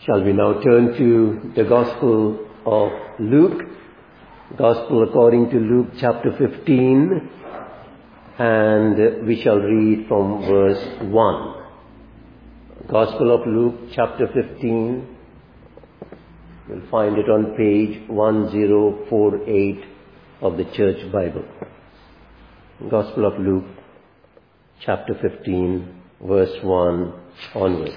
Shall we now turn to the Gospel of Luke, Gospel according to Luke chapter 15, and we shall read from verse 1. Gospel of Luke chapter 15, you'll find it on page 1048 of the Church Bible. Gospel of Luke chapter 15, verse 1 onwards.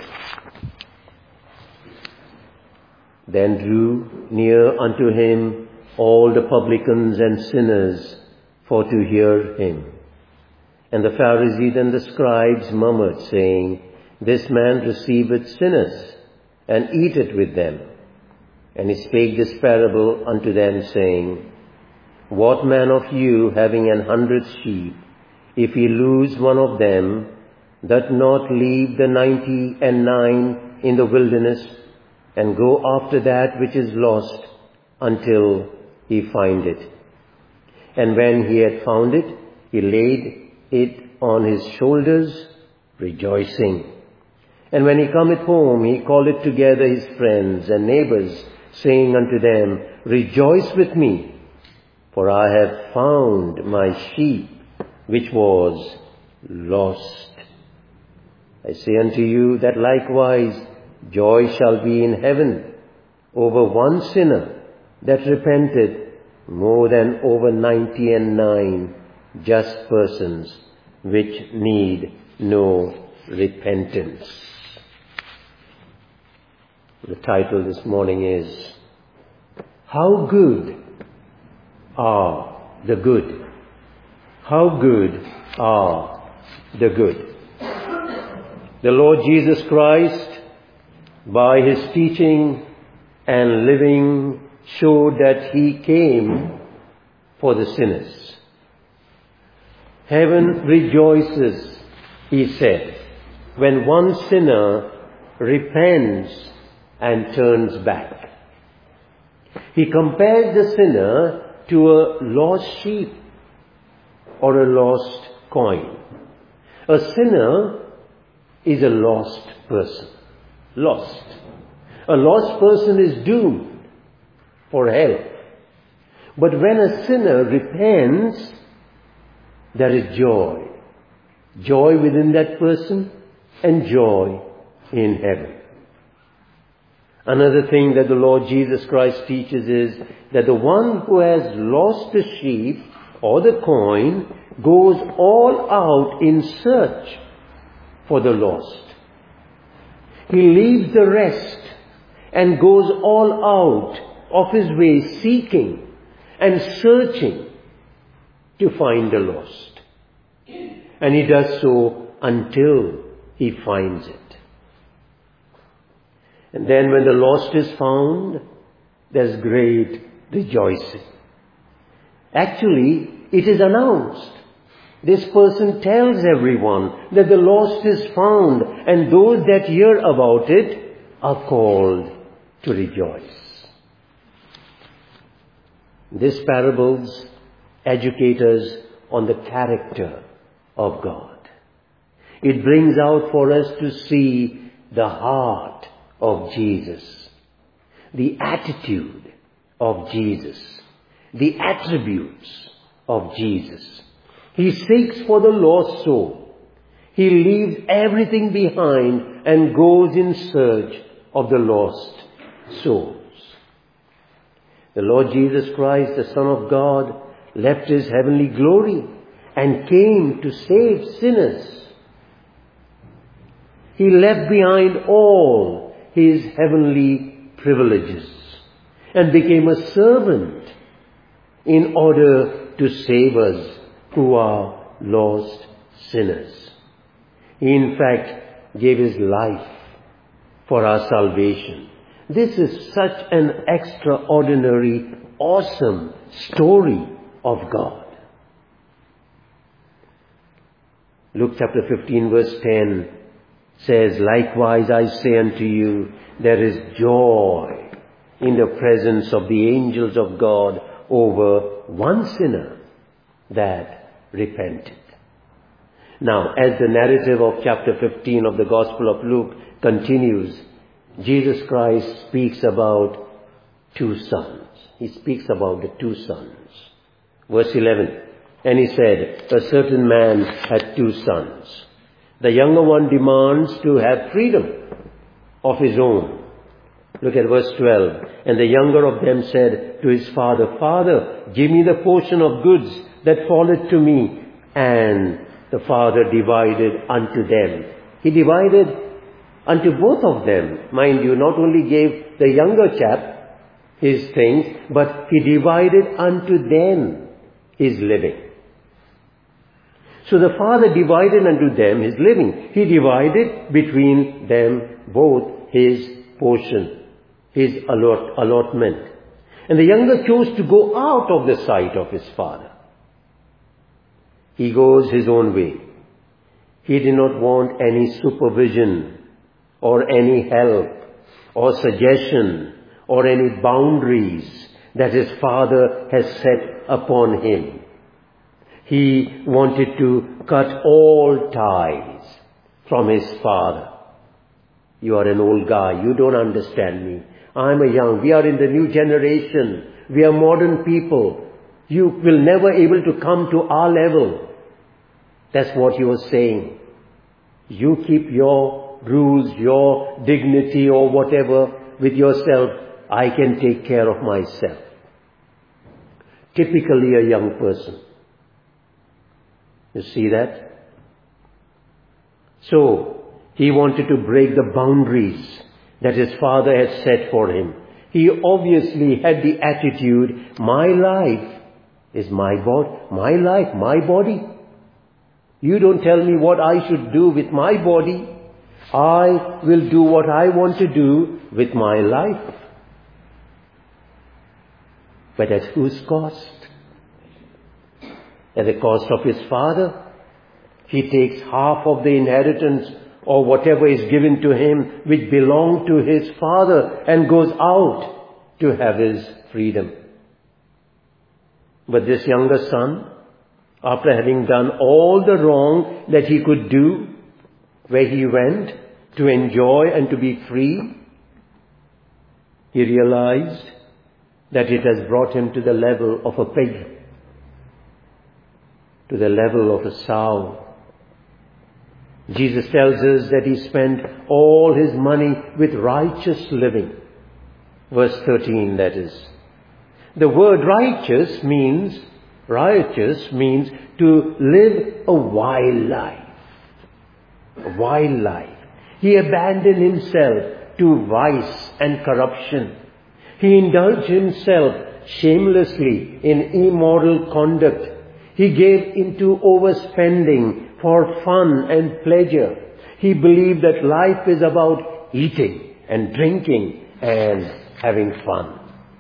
Then drew near unto him all the publicans and sinners for to hear him. And the Pharisees and the scribes murmured, saying, This man receiveth sinners, and eateth with them. And he spake this parable unto them, saying, What man of you, having 100 sheep, if he lose one of them, doth not leave the 99 in the wilderness, and go after that which is lost until he find it? And when he had found it, he laid it on his shoulders, rejoicing. And when he cometh home, he calleth together his friends and neighbors, saying unto them, Rejoice with me, for I have found my sheep which was lost. I say unto you that likewise joy shall be in heaven over one sinner that repenteth, more than over 99 just persons which need no repentance. The title this morning is, How Good Are the Good? How good are the good? The Lord Jesus Christ, by his teaching and living, showed that he came for the sinners. Heaven rejoices, he said, when one sinner repents and turns back. He compared the sinner to a lost sheep or a lost coin. A sinner is a lost person. Lost. A lost person is doomed for hell. But when a sinner repents, there is joy. Joy within that person and joy in heaven. Another thing that the Lord Jesus Christ teaches is that the one who has lost the sheep or the coin goes all out in search for the lost. He leaves the rest and goes all out of his way seeking and searching to find the lost. And he does so until he finds it. And then when the lost is found, there's great rejoicing. Actually, it is announced. This person tells everyone that the lost is found, and those that hear about it are called to rejoice. These parables educate us on the character of God. It brings out for us to see the heart of Jesus, the attitude of Jesus, the attributes of Jesus. He seeks for the lost soul. He leaves everything behind and goes in search of the lost souls. The Lord Jesus Christ, the Son of God, left his heavenly glory and came to save sinners. He left behind all his heavenly privileges and became a servant in order to save us who are lost sinners. He in fact gave his life for our salvation. This is such an extraordinary, awesome story of God. Luke chapter 15 verse 10 says, Likewise I say unto you, there is joy in the presence of the angels of God over one sinner that repented. Now, as the narrative of chapter 15 of the Gospel of Luke continues, Jesus Christ speaks about two sons. He speaks about the two sons. Verse 11, and he said, a certain man had two sons. The younger one demands to have freedom of his own. Look at verse 12. And the younger of them said to his father, Father, give me the portion of goods that falleth to me. And the father divided unto them. He divided unto both of them. Mind you, not only gave the younger chap his things, but he divided unto them his living. So the father divided unto them his living. He divided between them both his portion, his allotment. And the younger chose to go out of the sight of his father. He goes his own way. He did not want any supervision or any help or suggestion or any boundaries that his father has set upon him. He wanted to cut all ties from his father. You are an old guy. You don't understand me. I'm a young. We are in the new generation. We are modern people. You will never able to come to our level. That's what he was saying. You keep your rules, your dignity or whatever with yourself. I can take care of myself. Typically a young person. You see that? So, he wanted to break the boundaries that his father had set for him. He obviously had the attitude, my life is my life, my body. You don't tell me what I should do with my body. I will do what I want to do with my life. But at whose cost? At the cost of his father. He takes half of the inheritance or whatever is given to him which belonged to his father and goes out to have his freedom. But this younger son, after having done all the wrong that he could do, where he went to enjoy and to be free, he realized that it has brought him to the level of a pig, to the level of a sow. Jesus tells us that he spent all his money with righteous living. Verse 13, that is. The word righteous means to live a wild life. A wild life. He abandoned himself to vice and corruption. He indulged himself shamelessly in immoral conduct. He gave into overspending for fun and pleasure. He believed that life is about eating and drinking and having fun.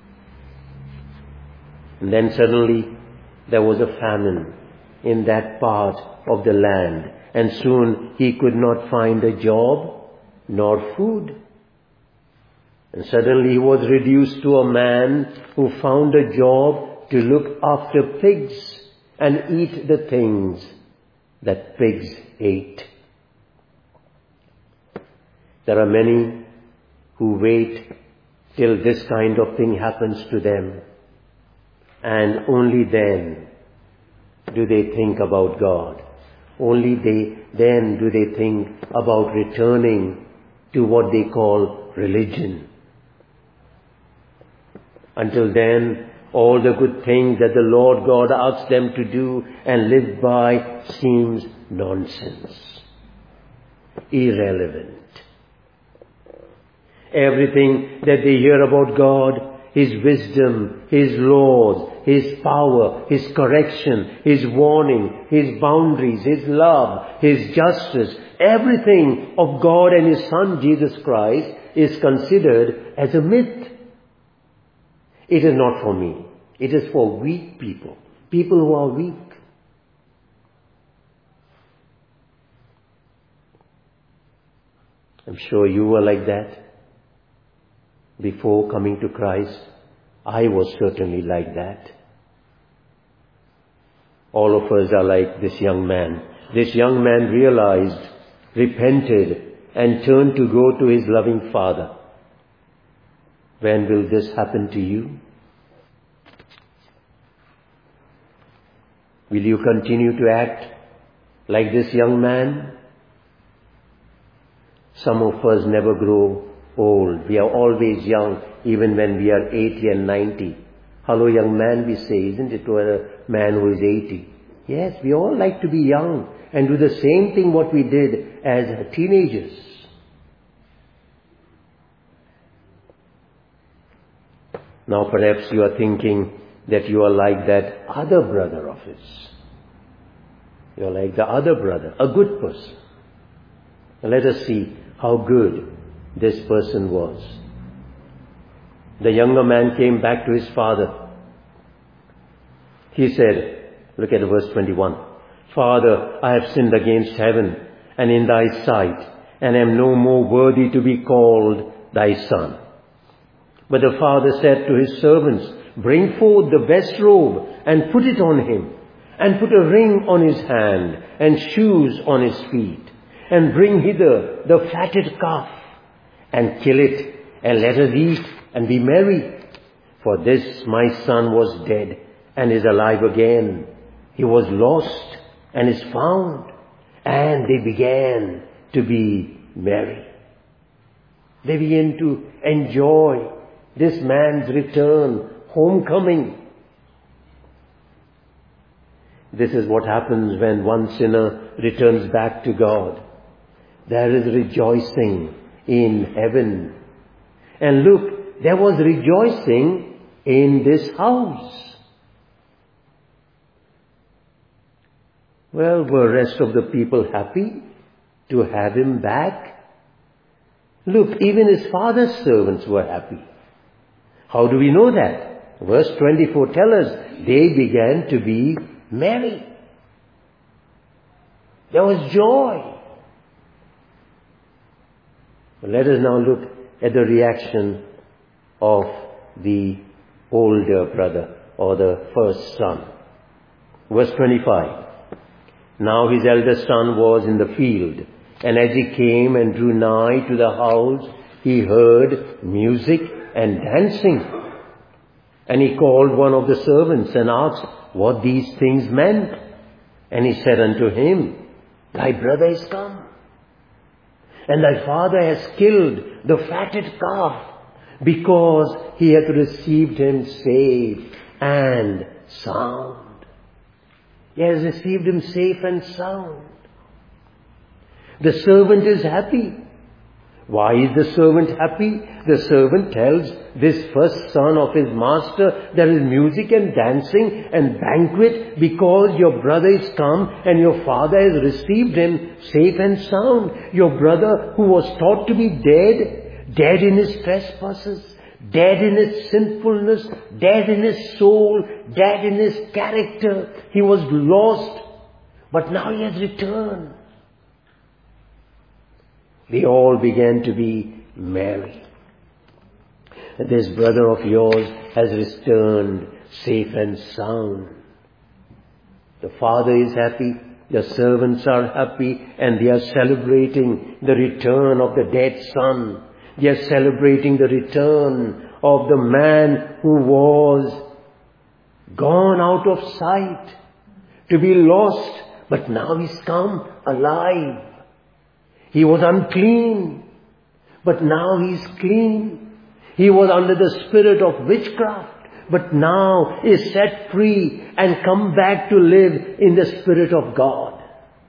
And then suddenly there was a famine in that part of the land, and soon he could not find a job nor food. And suddenly he was reduced to a man who found a job to look after pigs and eat the things that pigs ate. There are many who wait till this kind of thing happens to them, and only then do they think about God. Only then do they think about returning to what they call religion. Until then, all the good things that the Lord God asks them to do and live by seems nonsense, irrelevant. Everything that they hear about God, His wisdom, His laws, His power, His correction, His warning, His boundaries, His love, His justice, everything of God and His Son Jesus Christ is considered as a myth. It is not for me. It is for weak people. People who are weak. I'm sure you were like that before coming to Christ. I was certainly like that. All of us are like this young man. This young man realized, repented, and turned to go to his loving Father. When will this happen to you? Will you continue to act like this young man? Some of us never grow old. We are always young, even when we are 80 and 90. Hello, young man, we say, isn't it, to a man who is 80? Yes, we all like to be young and do the same thing what we did as teenagers. Now perhaps you are thinking that you are like that other brother of his. You are like the other brother, a good person. Let us see how good this person was. The younger man came back to his father. He said, look at verse 21. Father, I have sinned against heaven and in thy sight, and am no more worthy to be called thy son. But the father said to his servants, bring forth the best robe and put it on him, and put a ring on his hand and shoes on his feet, and bring hither the fatted calf, and kill it, and let us eat and be merry. For this my son was dead and is alive again. He was lost and is found. And they began to be merry. They began to enjoy this man's return, homecoming. This is what happens when one sinner returns back to God. There is rejoicing in heaven. And look, there was rejoicing in this house. Well, were the rest of the people happy to have him back? Look, even his father's servants were happy. How do we know that? Verse 24 tells us they began to be merry. There was joy. Let us now look at the reaction of the older brother or the first son. Verse 25. Now his eldest son was in the field, and as he came and drew nigh to the house, he heard music and dancing. And he called one of the servants and asked what these things meant. And he said unto him, thy brother is come, and thy father has killed the fatted calf, because he hath received him safe and sound. He has received him safe and sound. The servant is happy. Why is the servant happy? The servant tells this first son of his master, there is music and dancing and banquet because your brother is come and your father has received him safe and sound. Your brother who was thought to be dead, dead in his trespasses, dead in his sinfulness, dead in his soul, dead in his character. He was lost, but now he has returned. They all began to be merry. This brother of yours has returned safe and sound. The father is happy, the servants are happy, and they are celebrating the return of the dead son. They are celebrating the return of the man who was gone out of sight, to be lost, but now he's come alive. He was unclean, but now he's clean. He was under the spirit of witchcraft, but now is set free and come back to live in the Spirit of God.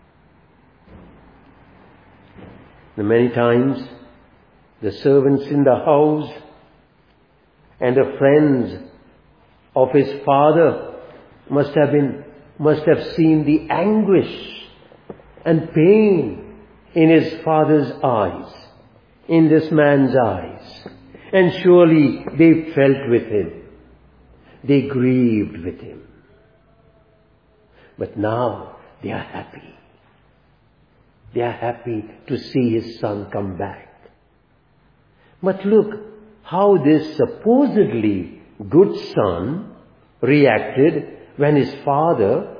And many times, the servants in the house and the friends of his father must have seen the anguish and pain in his father's eyes, in this man's eyes. And surely they felt with him. They grieved with him. But now they are happy. They are happy to see his son come back. But look how this supposedly good son reacted when his father,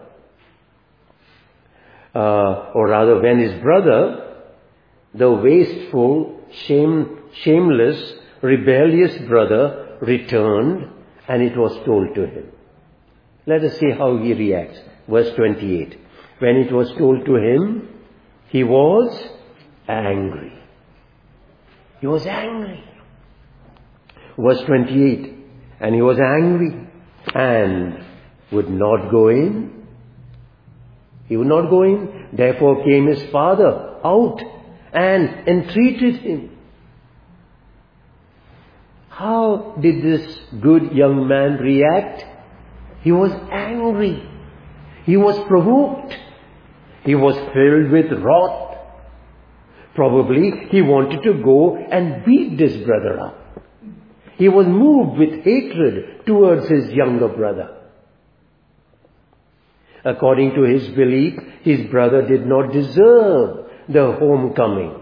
or rather when his brother, the wasteful, shameless rebellious brother returned and it was told to him. Let us see how he reacts. Verse 28. When it was told to him, he was angry. He was angry. Verse 28. And he was angry and would not go in. He would not go in. Therefore came his father out and entreated him. How did this good young man react? He was angry. He was provoked. He was filled with wrath. Probably he wanted to go and beat this brother up. He was moved with hatred towards his younger brother. According to his belief, his brother did not deserve the homecoming.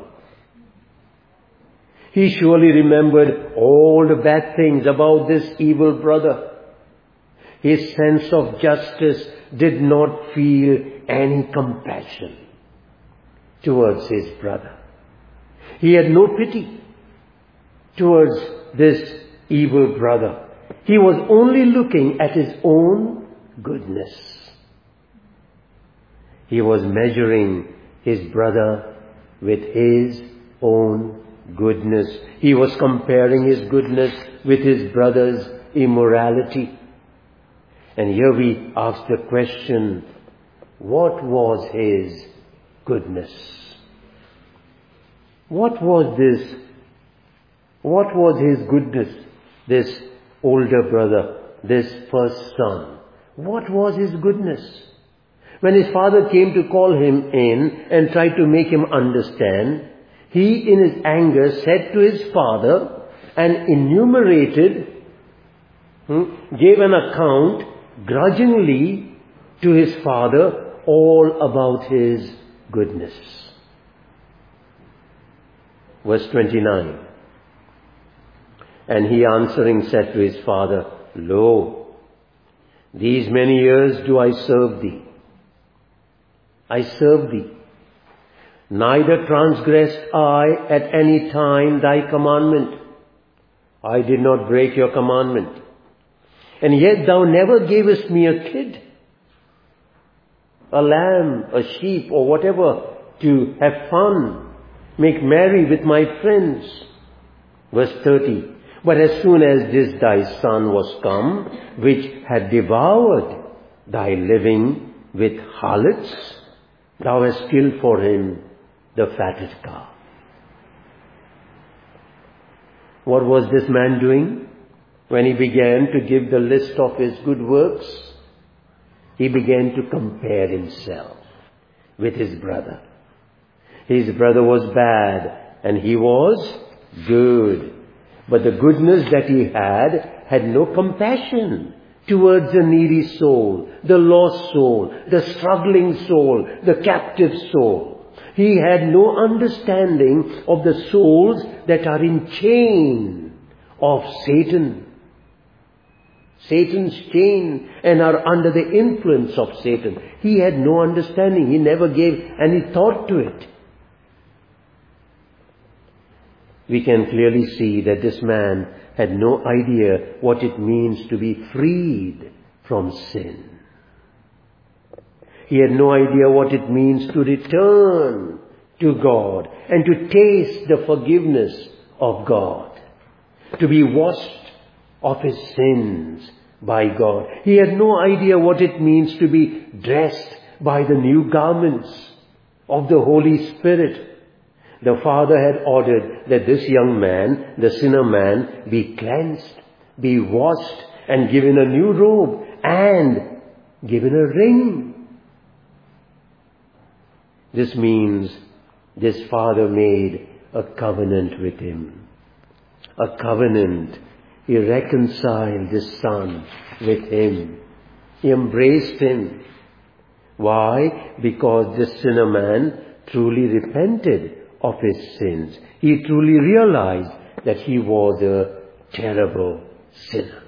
He surely remembered all the bad things about this evil brother. His sense of justice did not feel any compassion towards his brother. He had no pity towards this evil brother. He was only looking at his own goodness. He was measuring his brother with his own goodness. He was comparing his goodness with his brother's immorality. And here we ask the question, what was his goodness? What was his goodness? This older brother, this first son. What was his goodness? When his father came to call him in and tried to make him understand, he in his anger said to his father and enumerated, gave an account grudgingly to his father all about his goodness. Verse 29. And he answering said to his father, Lo, these many years do I serve thee. I serve thee. Neither transgressed I at any time thy commandment. I did not break your commandment. And yet thou never gavest me a kid, a lamb, a sheep, or whatever, to have fun, make merry with my friends. Verse 30. But as soon as this thy son was come, which had devoured thy living with harlots, thou hast killed for him the fatted calf. What was this man doing? When he began to give the list of his good works, he began to compare himself with his brother. His brother was bad and he was good. But the goodness that he had no compassion towards the needy soul, the lost soul, the struggling soul, the captive soul. He had no understanding of the souls that are in chain of Satan. Satan's chain and are under the influence of Satan. He had no understanding. He never gave any thought to it. We can clearly see that this man had no idea what it means to be freed from sin. He had no idea what it means to return to God and to taste the forgiveness of God, to be washed of his sins by God. He had no idea what it means to be dressed by the new garments of the Holy Spirit. The Father had ordered that this young man, the sinner man, be cleansed, be washed, and given a new robe, and given a ring. This means this Father made a covenant with him. A covenant. He reconciled his Son with him. He embraced him. Why? Because this sinner man truly repented of his sins. He truly realized that he was a terrible sinner.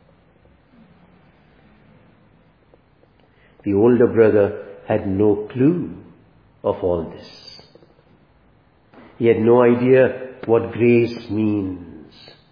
The older brother had no clue of all this. He had no idea what grace means.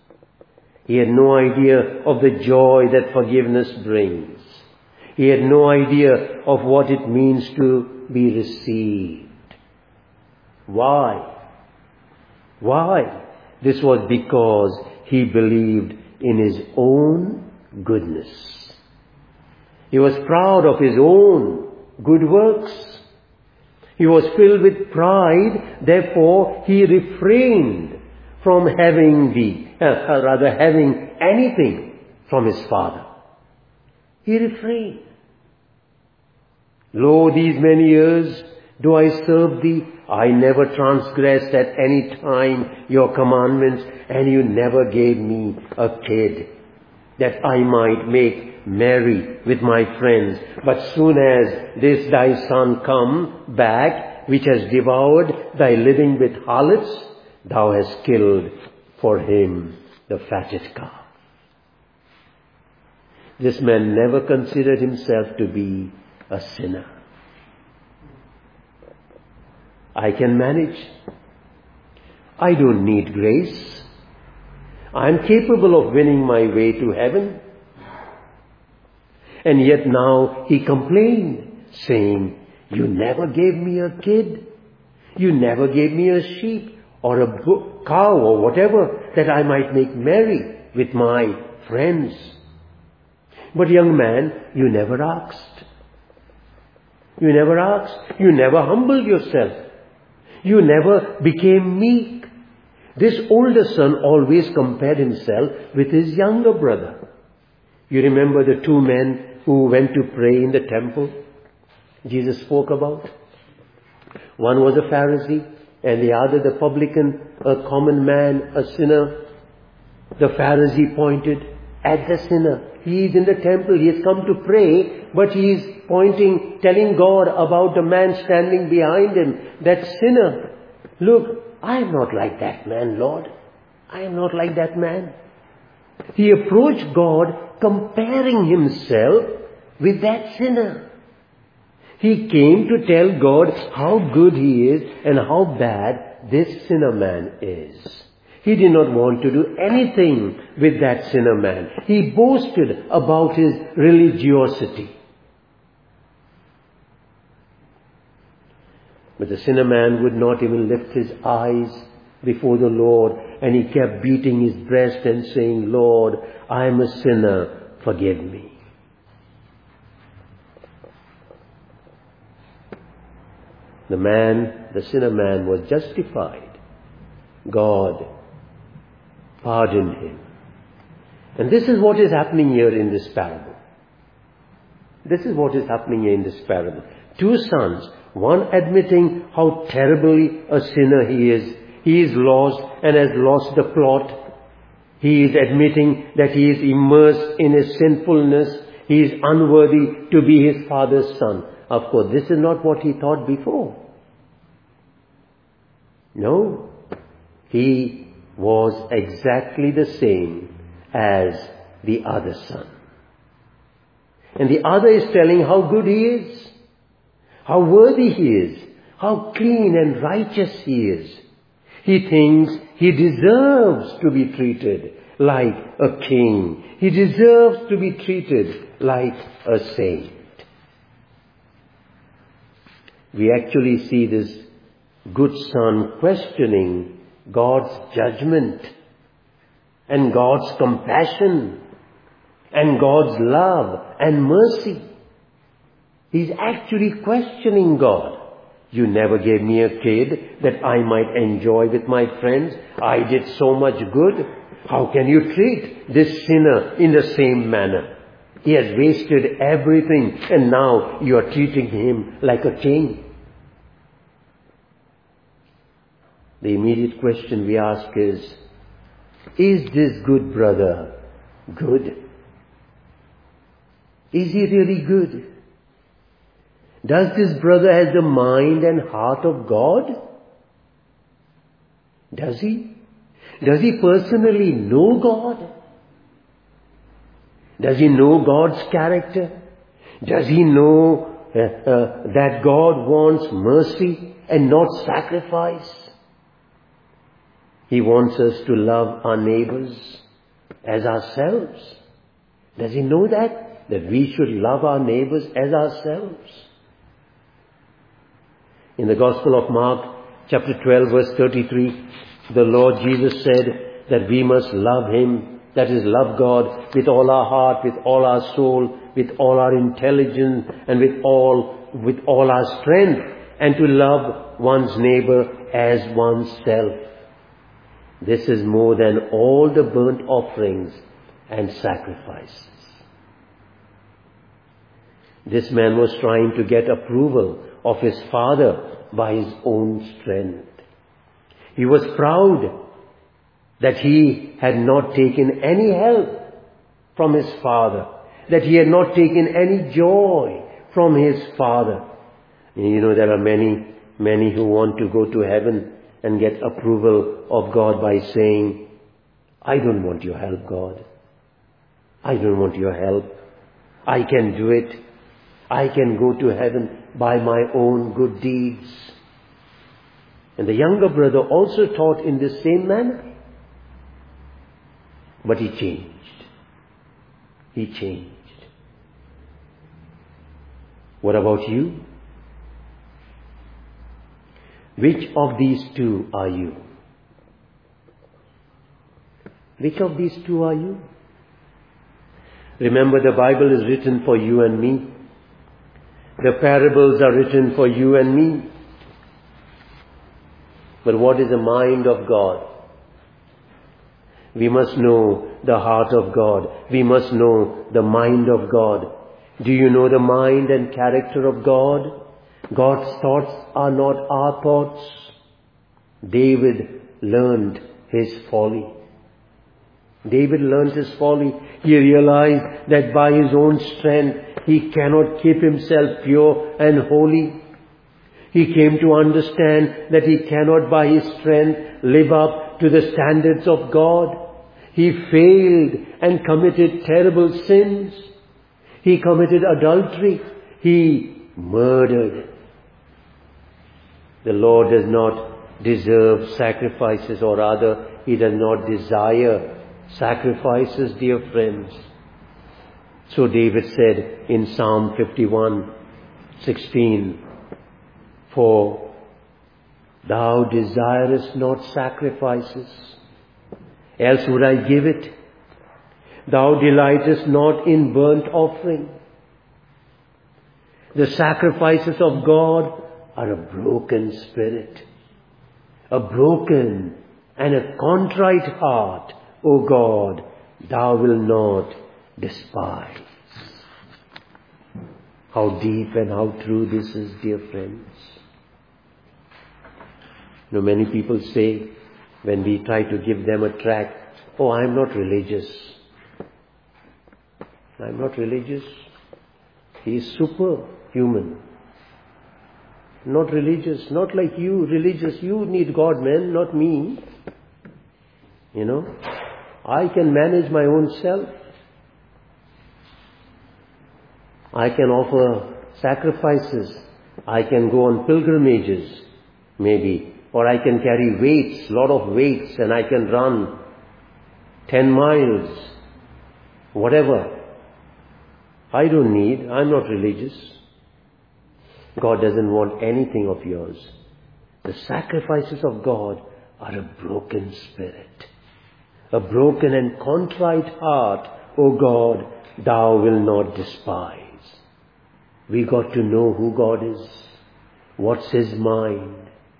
He had no idea of the joy that forgiveness brings. He had no idea of what it means to be received. Why? Why? This was because he believed in his own goodness. He was proud of his own good works. He was filled with pride, therefore he refrained from having anything from his Father. He refrained. Lo, these many years do I serve thee. I never transgressed at any time your commandments, and you never gave me a kid that I might make merry with my friends. But soon as this thy son come back, which has devoured thy living with harlots, thou hast killed for him the fatted calf. This man never considered himself to be a sinner. I can manage. I don't need grace. I am capable of winning my way to heaven. And yet now he complained, saying, you never gave me a kid. You never gave me a sheep or a cow or whatever that I might make merry with my friends. But young man, you never asked. You never asked. You never humbled yourself. You never became meek. This older son always compared himself with his younger brother. You remember the two men who went to pray in the temple Jesus spoke about? One was a Pharisee and the other the publican, a common man, a sinner. The Pharisee pointed at the sinner. He is in the temple, he has come to pray, but he is pointing, telling God about the man standing behind him, that sinner. Look, I am not like that man, Lord. I am not like that man. He approached God comparing himself with that sinner. He came to tell God how good he is and how bad this sinner man is. He did not want to do anything with that sinner man. He boasted about his religiosity. But the sinner man would not even lift his eyes before the Lord, and he kept beating his breast and saying, Lord, I am a sinner, forgive me. The sinner man was justified. God pardoned him. And this is what is happening here in this parable. This is what is happening here in this parable. Two sons, one admitting how terribly a sinner he is. He is lost and has lost the plot. He is admitting that he is immersed in his sinfulness. He is unworthy to be his father's son. Of course, this is not what he thought before. No, he was exactly the same as the other son. And the other is telling how good he is, how worthy he is, how clean and righteous he is. He thinks he deserves to be treated like a king. He deserves to be treated like a saint. We actually see this good son questioning God's judgment and God's compassion and God's love and mercy. He's actually questioning God. You never gave me a kid that I might enjoy with my friends. I did so much good. How can you treat this sinner in the same manner? He has wasted everything and now you are treating him like a king. The immediate question we ask is this good brother good? Is he really good? Does this brother have the mind and heart of God? Does he? Does he personally know God? Does he know God's character? Does he know that God wants mercy and not sacrifice? He wants us to love our neighbors as ourselves. Does he know that? That we should love our neighbors as ourselves. In the Gospel of Mark, chapter 12, verse 33, the Lord Jesus said that we must love Him, that is, love God with all our heart, with all our soul, with all our intelligence, and with all our strength, and to love one's neighbor as oneself. This is more than all the burnt offerings and sacrifices. This man was trying to get approval of his father by his own strength. He was proud that he had not taken any help from his father, that he had not taken any joy from his father. You know, there are many who want to go to heaven and get approval of God by saying, I don't want your help, God. I don't want your help. I can do it. I can go to heaven by my own good deeds. And the younger brother also taught in the same manner. But he changed. He changed. What about you? Which of these two are you? Which of these two are you? Remember, the Bible is written for you and me. The parables are written for you and me. But what is the mind of God? We must know the heart of God. We must know the mind of God. Do you know the mind and character of God? God's thoughts are not our thoughts. David learned his folly. David learned his folly. He realized that by his own strength he cannot keep himself pure and holy. He came to understand that he cannot by his strength live up to the standards of God. He failed and committed terrible sins. He committed adultery. He murdered. The Lord does not deserve sacrifices, or rather, He does not desire sacrifices, dear friends. So David said in Psalm 51:16, For thou desirest not sacrifices, else would I give it. Thou delightest not in burnt offering. The sacrifices of God are a broken spirit, a broken and a contrite heart, O God, thou wilt not despise. How deep and how true this is, dear friends. You know, many people say, when we try to give them a tract, oh, I'm not religious. I'm not religious. He is superhuman. Not religious, not like you, religious. You need God, man, not me. You know, I can manage my own self. I can offer sacrifices. I can go on pilgrimages, maybe. Or I can carry weights, lot of weights, and I can run 10 miles, whatever. I don't need, I'm not religious. God doesn't want anything of yours. The sacrifices of God are a broken spirit, a broken and contrite heart, O God, thou wilt not despise. We got to know who God is. What's His mind?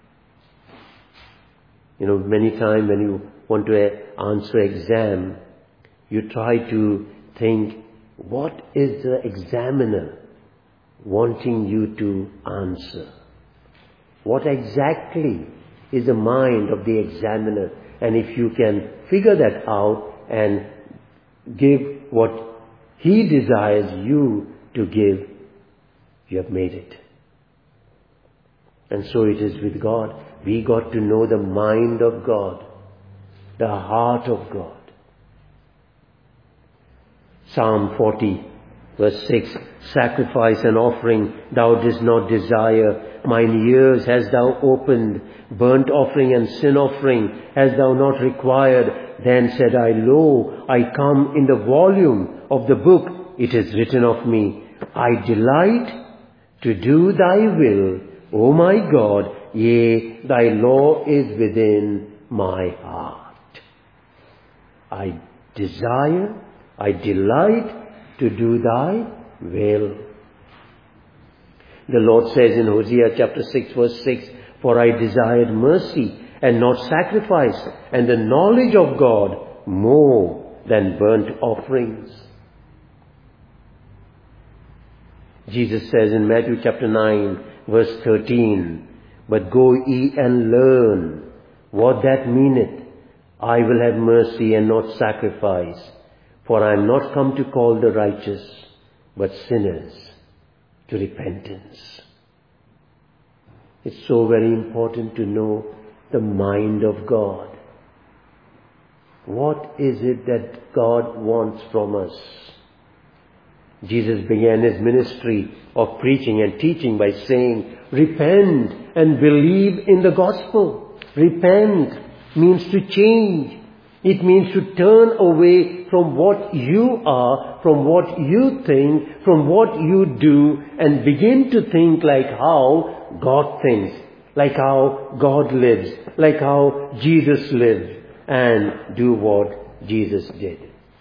You know, many times when you want to answer exam, you try to think, what is the examiner wanting you to answer? What exactly is the mind of the examiner? And if you can figure that out and give what he desires you to give, you have made it. And so it is with God. We got to know the mind of God, the heart of God. Psalm 40, verse 6, Sacrifice and offering thou didst not desire. Mine ears hast thou opened. Burnt offering and sin offering hast thou not required. Then said I, Lo, I come, in the volume of the book it is written of me, I delight to do thy will, O my God, yea, thy law is within my heart. I desire, I delight to do thy will. The Lord says in Hosea chapter 6 verse 6, For I desired mercy and not sacrifice, and the knowledge of God more than burnt offerings. Jesus says in Matthew chapter 9 verse 13, But go ye and learn what that meaneth. I will have mercy and not sacrifice, for I am not come to call the righteous, but sinners to repentance. It's so very important to know the mind of God. What is it that God wants from us? Jesus began his ministry of preaching and teaching by saying, Repent and believe in the gospel. Repent means to change. It means to turn away from what you are, from what you think, from what you do, and begin to think like how God thinks, like how God lives, like how Jesus lived, and do what Jesus did.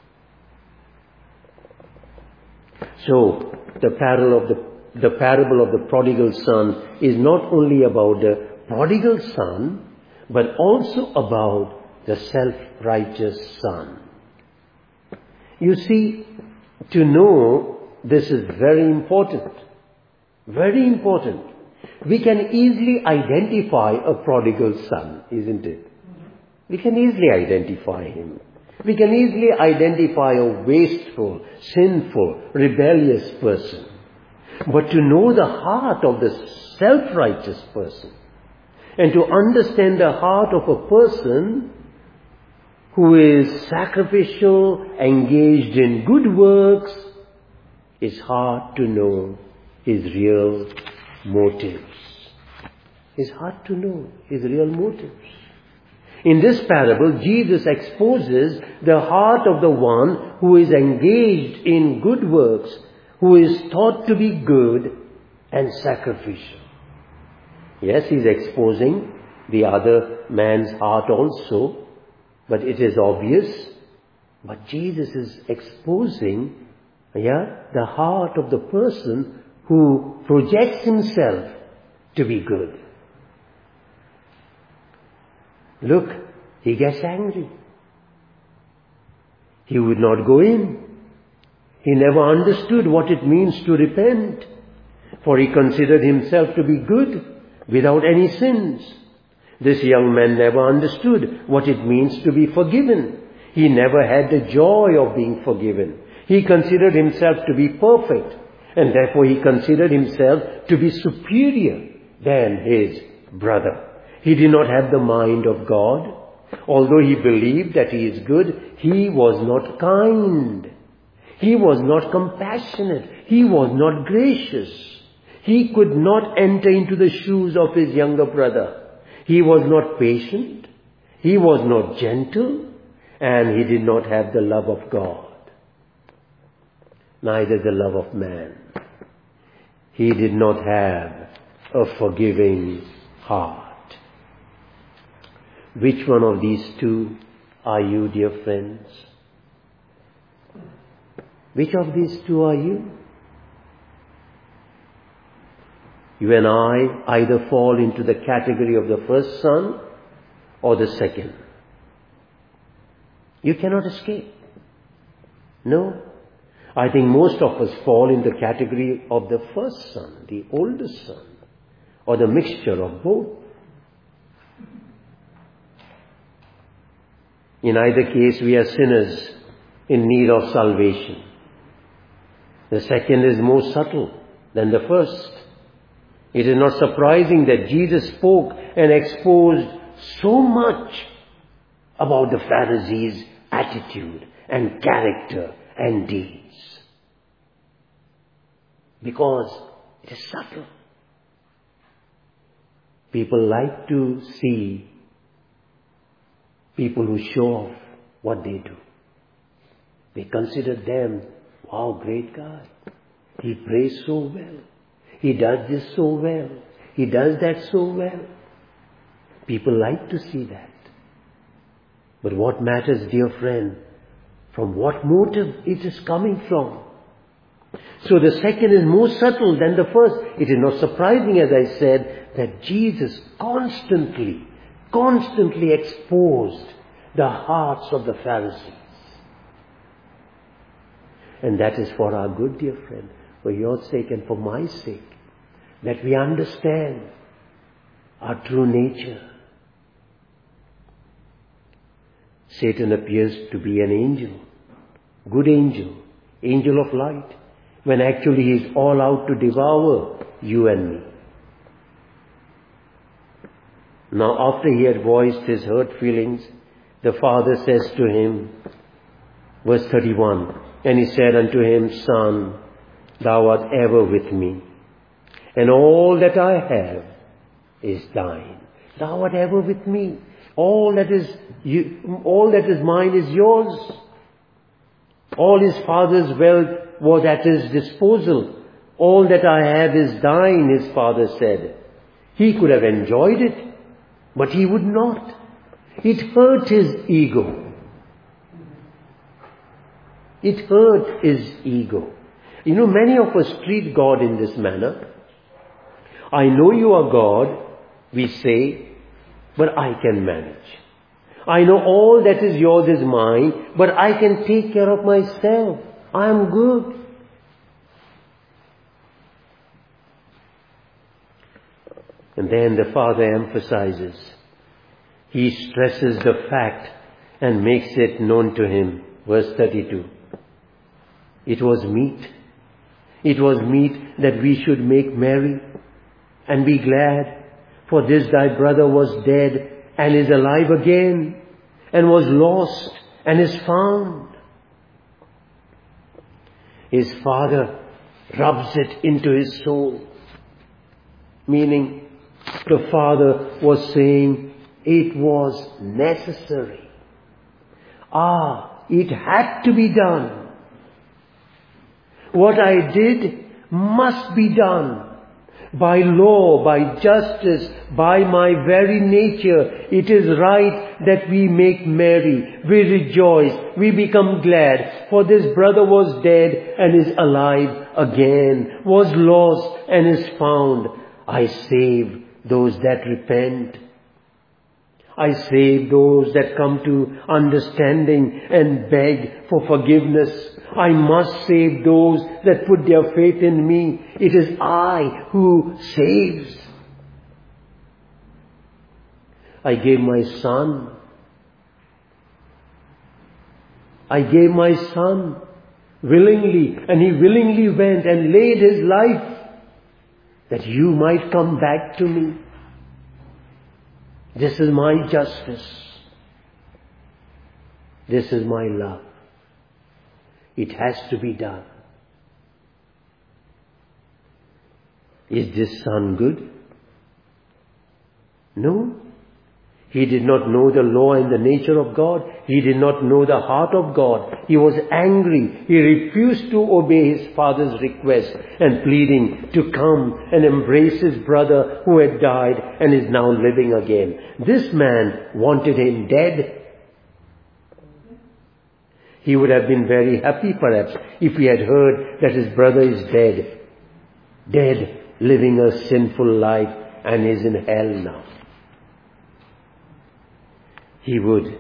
So, the parable of the prodigal son is not only about the prodigal son, but also about the self-righteous son. You see, to know this is very important. Very important. We can easily identify a prodigal son, isn't it? We can easily identify him. We can easily identify a wasteful, sinful, rebellious person. But to know the heart of the self-righteous person, and to understand the heart of a person who is sacrificial, engaged in good works, it's hard to know his real motives. It's hard to know his real motives. In this parable, Jesus exposes the heart of the one who is engaged in good works, who is thought to be good and sacrificial. Yes, he's exposing the other man's heart also, but it is obvious. But Jesus is exposing, the heart of the person who projects himself to be good. Look, he gets angry. He would not go in. He never understood what it means to repent, for he considered himself to be good without any sins. This young man never understood what it means to be forgiven. He never had the joy of being forgiven. He considered himself to be perfect, and therefore he considered himself to be superior than his brother. He did not have the mind of God. Although he believed that he is good, he was not kind. He was not compassionate. He was not gracious. He could not enter into the shoes of his younger brother. He was not patient. He was not gentle. And he did not have the love of God. Neither the love of man. He did not have a forgiving heart. Which one of these two are you, dear friends? Which of these two are you? You and I either fall into the category of the first son or the second. You cannot escape. No. I think most of us fall in the category of the first son, the oldest son, or the mixture of both. In either case, we are sinners in need of salvation. The second is more subtle than the first. It is not surprising that Jesus spoke and exposed so much about the Pharisees' attitude and character and deeds. Because it is subtle. People like to see people who show off. what they do. They consider them, wow, great guy. He prays so well. He does this so well. He does that so well. People like to see that. But what matters, dear friend, from what motive it is coming from. So the second is more subtle than the first. It is not surprising, as I said, that Jesus constantly exposed the hearts of the Pharisees. And that is for our good, dear friend, for your sake and for my sake, that we understand our true nature. Satan appears to be an angel, good angel, angel of light, when actually he is all out to devour you and me. Now after he had voiced his hurt feelings, the Father says to him, verse 31, and he said unto him, Son, thou art ever with me, and all that I have is thine. Thou art ever with me. All that is mine is yours. All his Father's wealth was at his disposal. All that I have is thine, his Father said. He could have enjoyed it, but he would not. It hurt his ego. It hurt his ego. You know, many of us treat God in this manner. I know you are God, we say, but I can manage. I know all that is yours is mine, but I can take care of myself. I am good. And then the Father emphasizes. He stresses the fact and makes it known to him. Verse 32. It was meet. It was meet that we should make merry and be glad. For this thy brother was dead and is alive again, and was lost and is found. His Father rubs it into his soul. Meaning, the Father was saying it was necessary. It had to be done. What I did must be done. By law, by justice, by my very nature, it is right that we make merry, we rejoice, we become glad. For this brother was dead and is alive again, was lost and is found. I save those that repent. I save those that come to understanding and beg for forgiveness. I must save those that put their faith in me. It is I who saves. I gave my son. I gave my son willingly, and he willingly went and laid his life that you might come back to me. This is my justice. This is my love. It has to be done. Is this son good? No. He did not know the law and the nature of God. He did not know the heart of God. He was angry. He refused to obey his father's request and pleading to come and embrace his brother who had died and is now living again. This man wanted him dead. He would have been very happy perhaps if he had heard that his brother is dead, living a sinful life and is in hell now. He would.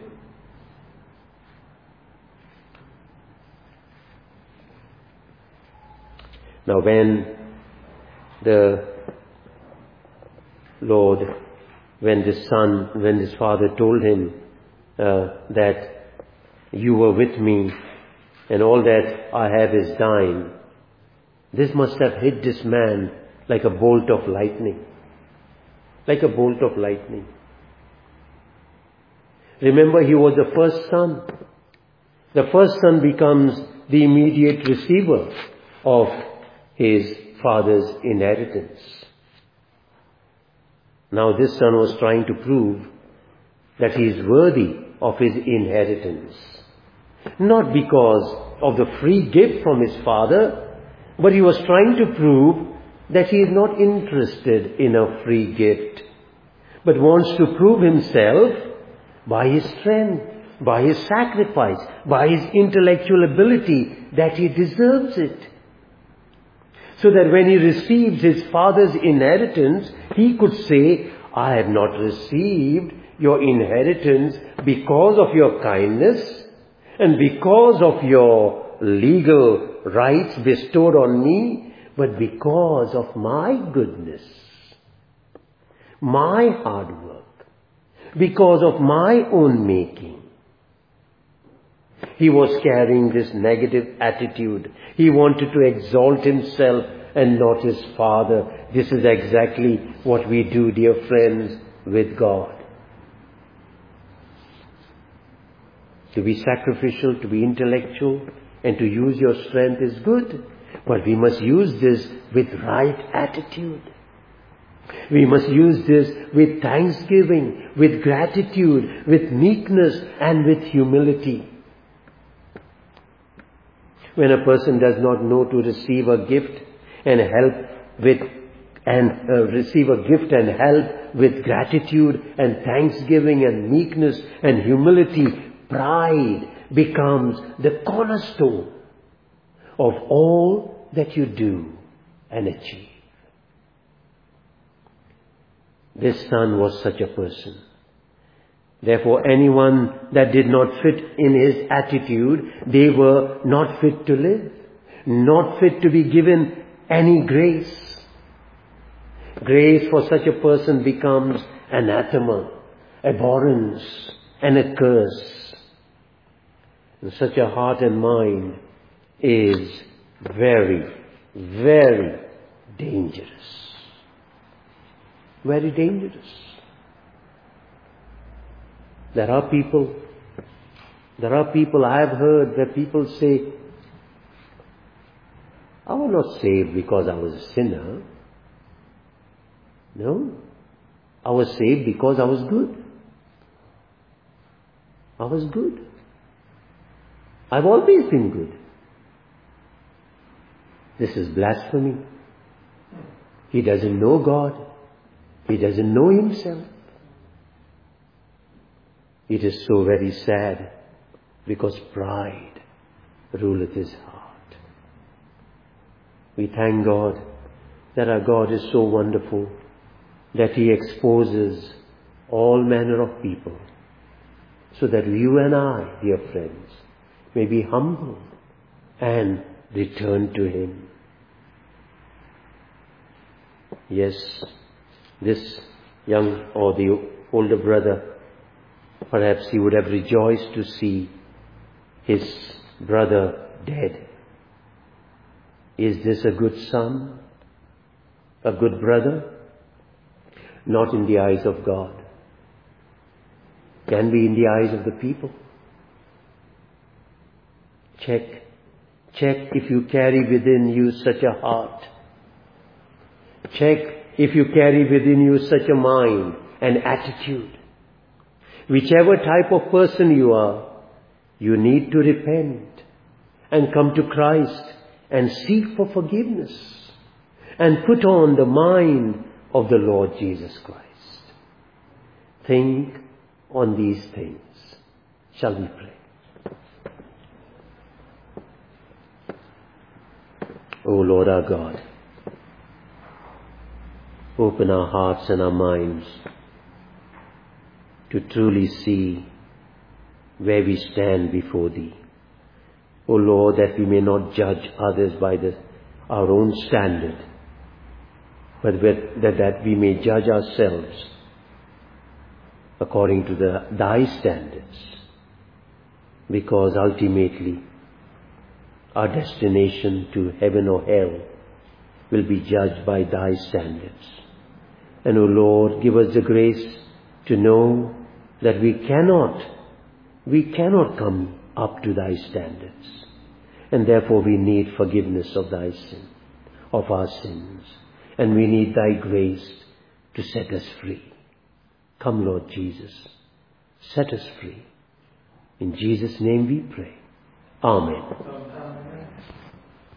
Now when the Lord, when his father told him that you were with me and all that I have is thine, this must have hit this man like a bolt of lightning. Like a bolt of lightning. Remember, he was the first son. The first son becomes the immediate receiver of his father's inheritance. Now this son was trying to prove that he is worthy of his inheritance. Not because of the free gift from his father, but he was trying to prove that he is not interested in a free gift, but wants to prove himself by his strength, by his sacrifice, by his intellectual ability, that he deserves it. So that when he receives his father's inheritance, he could say, I have not received your inheritance because of your kindness and because of your legal rights bestowed on me, but because of my goodness, my hard work, because of my own making. He was carrying this negative attitude. He wanted to exalt himself and not his Father. This is exactly what we do, dear friends, with God. To be sacrificial, to be intellectual, and to use your strength is good. But we must use this with right attitude. We must use this with thanksgiving, with gratitude, with meekness, and with humility. When a person does not know to receive a gift and receive a gift and help with gratitude and thanksgiving and meekness and humility, pride becomes the cornerstone of all that you do and achieve. This son was such a person. Therefore, anyone that did not fit in his attitude, they were not fit to live, not fit to be given any grace. Grace for such a person becomes anathema, abhorrence, and a curse. And such a heart and mind is very, very dangerous. Very dangerous. There are people I have heard where people say, I was not saved because I was a sinner. No. I was saved because I was good. I was good. I've always been good. This is blasphemy. He doesn't know God. He doesn't know himself. It is so very sad because pride ruleth his heart. We thank God that our God is so wonderful that he exposes all manner of people so that you and I, dear friends, may be humble and return to him. Yes, this young or the older brother, perhaps he would have rejoiced to see his brother dead. Is this a good son? A good brother? Not in the eyes of God. Can be in the eyes of the people. Check if you carry within you such a heart. Check if you carry within you such a mind and attitude. Whichever type of person you are, you need to repent and come to Christ and seek for forgiveness and put on the mind of the Lord Jesus Christ. Think on these things. Shall we pray? O Lord our God, open our hearts and our minds to truly see where we stand before Thee. O Lord, that we may not judge others by our own standard, but that we may judge ourselves according to Thy standards, because ultimately our destination to heaven or hell will be judged by Thy standards. And O Lord, give us the grace to know that we cannot come up to Thy standards. And therefore we need forgiveness of our sins. And we need Thy grace to set us free. Come, Lord Jesus, set us free. In Jesus' name we pray. Amen.